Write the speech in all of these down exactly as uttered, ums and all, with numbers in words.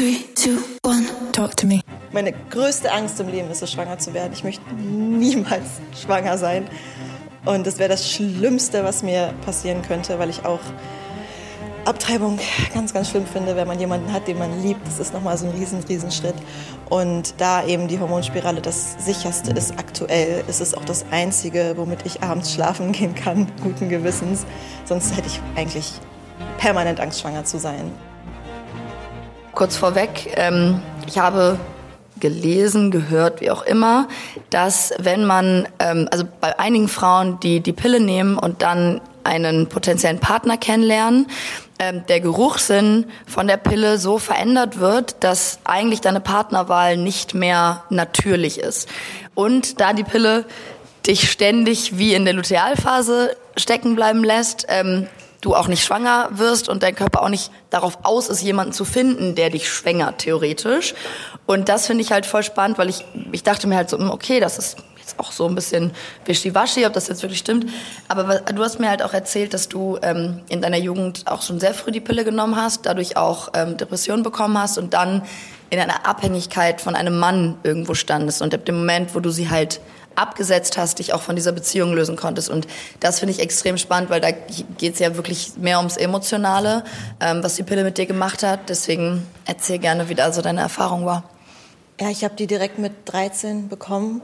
Three, two, one, talk to me. Meine größte Angst im Leben ist es, schwanger zu werden. Ich möchte niemals schwanger sein. Und das wäre das Schlimmste, was mir passieren könnte, weil ich auch Abtreibung ganz, ganz schlimm finde, wenn man jemanden hat, den man liebt. Das ist nochmal so ein riesen, riesen Schritt. Und da eben die Hormonspirale das sicherste ist aktuell, ist es auch das Einzige, womit ich abends schlafen gehen kann, guten Gewissens. Sonst hätte ich eigentlich permanent Angst, schwanger zu sein. Kurz vorweg, ähm, ich habe gelesen, gehört, wie auch immer, dass wenn man, ähm, also bei einigen Frauen, die die Pille nehmen und dann einen potenziellen Partner kennenlernen, ähm, der Geruchssinn von der Pille so verändert wird, dass eigentlich deine Partnerwahl nicht mehr natürlich ist. Und da die Pille dich ständig wie in der Lutealphase stecken bleiben lässt, ähm, du auch nicht schwanger wirst und dein Körper auch nicht darauf aus ist, jemanden zu finden, der dich schwängert, theoretisch. Und das finde ich halt voll spannend, weil ich, ich dachte mir halt so, okay, das ist jetzt auch so ein bisschen wischiwaschi, ob das jetzt wirklich stimmt. Aber du hast mir halt auch erzählt, dass du ähm, in deiner Jugend auch schon sehr früh die Pille genommen hast, dadurch auch ähm, Depressionen bekommen hast und dann in einer Abhängigkeit von einem Mann irgendwo standest. Und ab dem Moment, wo du sie halt abgesetzt hast, dich auch von dieser Beziehung lösen konntest. Und das finde ich extrem spannend, weil da geht es ja wirklich mehr ums Emotionale, ähm, was die Pille mit dir gemacht hat. Deswegen erzähl gerne, wie da so deine Erfahrung war. Ja, ich habe die direkt mit dreizehn bekommen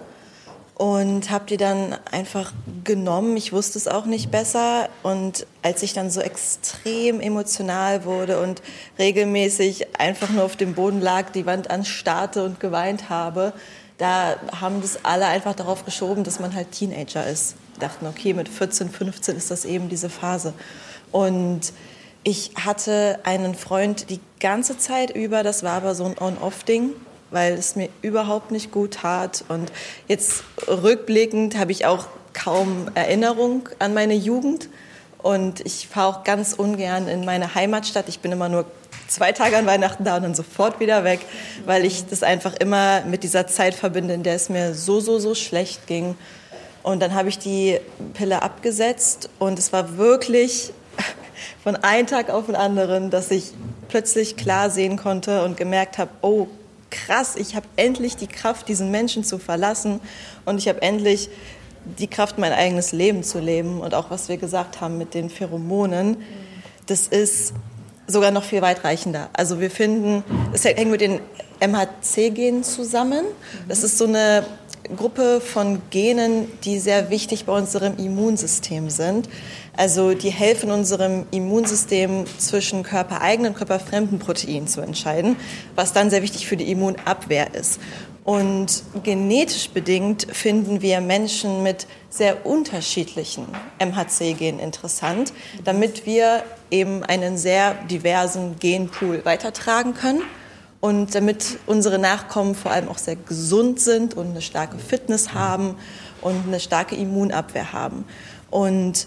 und habe die dann einfach genommen. Ich wusste es auch nicht besser. Und als ich dann so extrem emotional wurde und regelmäßig einfach nur auf dem Boden lag, die Wand anstarrte und geweint habe, da haben das alle einfach darauf geschoben, dass man halt Teenager ist. Die dachten, okay, mit vierzehn, fünfzehn ist das eben diese Phase. Und ich hatte einen Freund die ganze Zeit über, das war aber so ein On-Off-Ding, weil es mir überhaupt nicht gut tat. Und jetzt rückblickend habe ich auch kaum Erinnerung an meine Jugend. Und ich fahre auch ganz ungern in meine Heimatstadt. Ich bin immer nur zwei Tage an Weihnachten da und dann sofort wieder weg, weil ich das einfach immer mit dieser Zeit verbinde, in der es mir so, so, so schlecht ging. Und dann habe ich die Pille abgesetzt und es war wirklich von einem Tag auf den anderen, dass ich plötzlich klar sehen konnte und gemerkt habe, oh krass, ich habe endlich die Kraft, diesen Menschen zu verlassen und ich habe endlich die Kraft, mein eigenes Leben zu leben. Und auch was wir gesagt haben mit den Pheromonen, das ist sogar noch viel weitreichender. Also wir finden, es hängt mit den M H C-Genen zusammen. Das ist so eine Gruppe von Genen, die sehr wichtig bei unserem Immunsystem sind. Also die helfen unserem Immunsystem zwischen körpereigenen und körperfremden Proteinen zu entscheiden, was dann sehr wichtig für die Immunabwehr ist. Und genetisch bedingt finden wir Menschen mit sehr unterschiedlichen M H C-Genen interessant, damit wir eben einen sehr diversen Genpool weitertragen können und damit unsere Nachkommen vor allem auch sehr gesund sind und eine starke Fitness haben und eine starke Immunabwehr haben. Und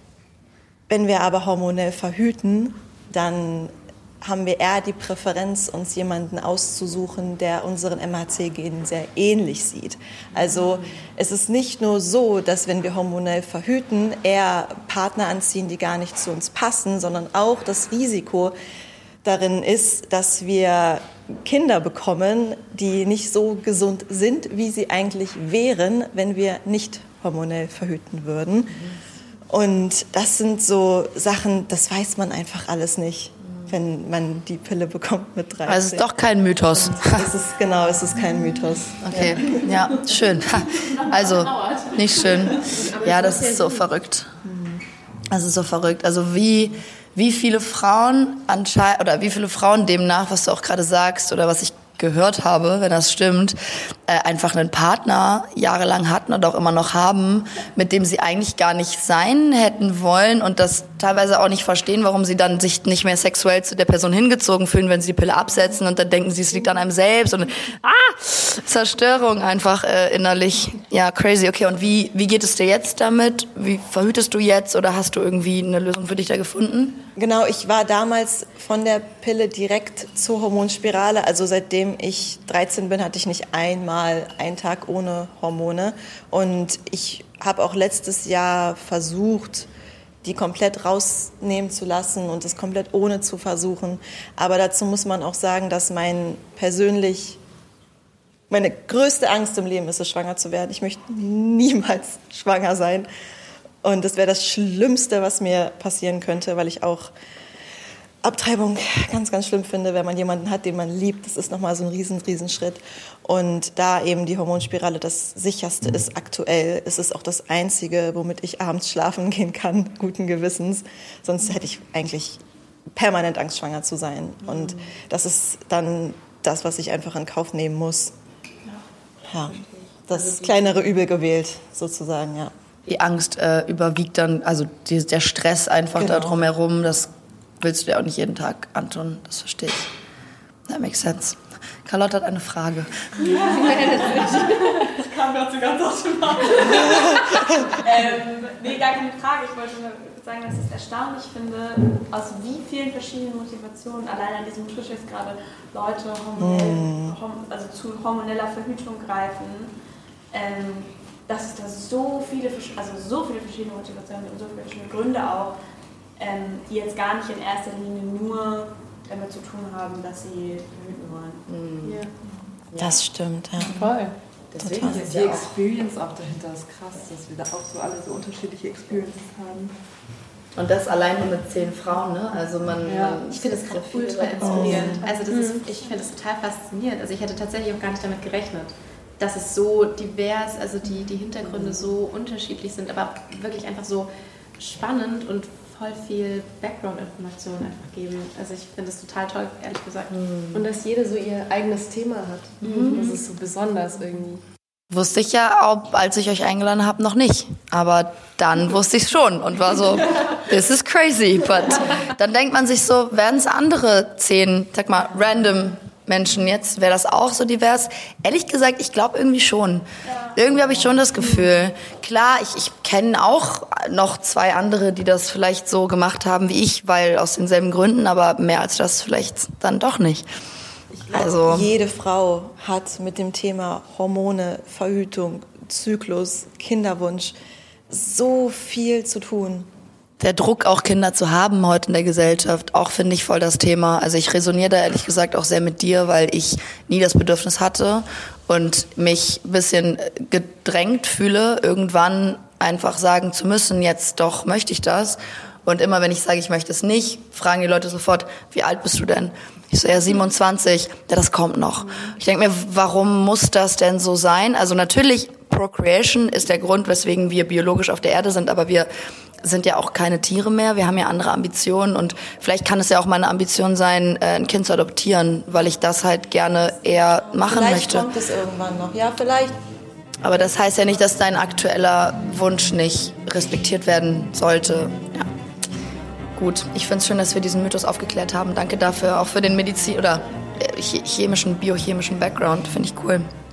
wenn wir aber hormonell verhüten, dann haben wir eher die Präferenz, uns jemanden auszusuchen, der unseren M H C-Genen sehr ähnlich sieht. Also es ist nicht nur so, dass wenn wir hormonell verhüten, eher Partner anziehen, die gar nicht zu uns passen, sondern auch das Risiko darin ist, dass wir Kinder bekommen, die nicht so gesund sind, wie sie eigentlich wären, wenn wir nicht hormonell verhüten würden. Und das sind so Sachen, das weiß man einfach alles nicht, wenn man die Pille bekommt mit dreizehn. Also es ist doch kein Mythos. Es ist, genau, es ist kein Mythos. Okay, ja, ja schön. Also, nicht schön. Ja, das ist so verrückt. Das ist so verrückt. Also wie, wie viele Frauen anscheinend, oder wie viele Frauen demnach, was du auch gerade sagst, oder was ich gehört habe, wenn das stimmt, äh, einfach einen Partner jahrelang hatten und auch immer noch haben, mit dem sie eigentlich gar nicht sein hätten wollen und das teilweise auch nicht verstehen, warum sie dann sich nicht mehr sexuell zu der Person hingezogen fühlen, wenn sie die Pille absetzen und dann denken sie, es liegt an einem selbst und ah, Zerstörung einfach äh, innerlich. Ja, crazy. Okay, und wie, wie geht es dir jetzt damit? Wie verhütest du jetzt oder hast du irgendwie eine Lösung für dich da gefunden? Genau, ich war damals von der Pille direkt zur Hormonspirale. Also seitdem ich dreizehn bin, hatte ich nicht einmal einen Tag ohne Hormone. Und ich habe auch letztes Jahr versucht, die komplett rausnehmen zu lassen und es komplett ohne zu versuchen. Aber dazu muss man auch sagen, dass mein persönlich, meine größte Angst im Leben ist es, schwanger zu werden. Ich möchte niemals schwanger sein. Und das wäre das Schlimmste, was mir passieren könnte, weil ich auch Abtreibung ganz, ganz schlimm finde, wenn man jemanden hat, den man liebt. Das ist nochmal so ein riesen, riesen Schritt. Und da eben die Hormonspirale das sicherste ist aktuell, ist es auch das Einzige, womit ich abends schlafen gehen kann, guten Gewissens. Sonst hätte ich eigentlich permanent Angst, schwanger zu sein. Und das ist dann das, was ich einfach in Kauf nehmen muss. Ja, das kleinere Übel gewählt, sozusagen, ja. Die Angst äh, überwiegt dann, also die, der Stress einfach Genau. da drumherum, das willst du dir auch nicht jeden Tag antun, das verstehe ich. That makes sense. Carlotte hat eine Frage. Das kam dazu ganz automatisch. ähm, nee, gar keine Frage. Ich wollte nur sagen, dass ich es erstaunlich finde, aus wie vielen verschiedenen Motivationen, allein an diesem Tisch jetzt gerade Leute hormonell, mm. horm, also zu hormoneller Verhütung greifen, ähm, dass es da so viele, also so viele verschiedene Motivationen und so viele verschiedene Gründe auch, ähm, die jetzt gar nicht in erster Linie nur damit zu tun haben, dass sie verhüten wollen. Mhm. Ja. Das stimmt, ja. Voll. Deswegen Total. ist die Experience auch dahinter ist krass, dass wir da auch so alle so unterschiedliche Experiences haben. Und das allein nur mit zehn Frauen, ne? Also man, ja. man ich finde das gerade ultra inspirierend. Also das ist, ich finde das total faszinierend. Also ich hätte tatsächlich auch gar nicht damit gerechnet, dass es so divers, also die, die Hintergründe so unterschiedlich sind, aber wirklich einfach so spannend und voll viel Background-Informationen einfach geben. Also ich finde das total toll, ehrlich gesagt. Und dass jede so ihr eigenes Thema hat. Mhm. Das ist so besonders irgendwie. Wusste ich ja, ob, als ich euch eingeladen habe, noch nicht. Aber dann wusste ich es schon und war so, this is crazy. But dann denkt man sich so, werden es andere zehn, sag mal, random Menschen jetzt? Wäre das auch so divers? Ehrlich gesagt, ich glaube irgendwie schon. Irgendwie habe ich schon das Gefühl. Klar, ich, ich kenne auch noch zwei andere, die das vielleicht so gemacht haben wie ich, weil aus denselben Gründen, aber mehr als das vielleicht dann doch nicht. Also jede Frau hat mit dem Thema Hormone, Verhütung, Zyklus, Kinderwunsch so viel zu tun. Der Druck, auch Kinder zu haben heute in der Gesellschaft, auch finde ich voll das Thema. Also ich resoniere da ehrlich gesagt auch sehr mit dir, weil ich nie das Bedürfnis hatte und mich ein bisschen gedrängt fühle, irgendwann einfach sagen zu müssen, jetzt doch möchte ich das. Und immer wenn ich sage, ich möchte es nicht, fragen die Leute sofort, wie alt bist du denn? Ich so, ja, siebenundzwanzig, ja, das kommt noch. Ich denke mir, warum muss das denn so sein? Also natürlich, Procreation ist der Grund, weswegen wir biologisch auf der Erde sind, aber wir sind ja auch keine Tiere mehr, wir haben ja andere Ambitionen und vielleicht kann es ja auch meine Ambition sein, ein Kind zu adoptieren, weil ich das halt gerne eher machen vielleicht möchte. Vielleicht kommt es irgendwann noch, ja, vielleicht. Aber das heißt ja nicht, dass dein aktueller Wunsch nicht respektiert werden sollte. Ja. Gut, ich finde es schön, dass wir diesen Mythos aufgeklärt haben. Danke dafür, auch für den Medizin- oder chemischen, biochemischen Background. Finde ich cool.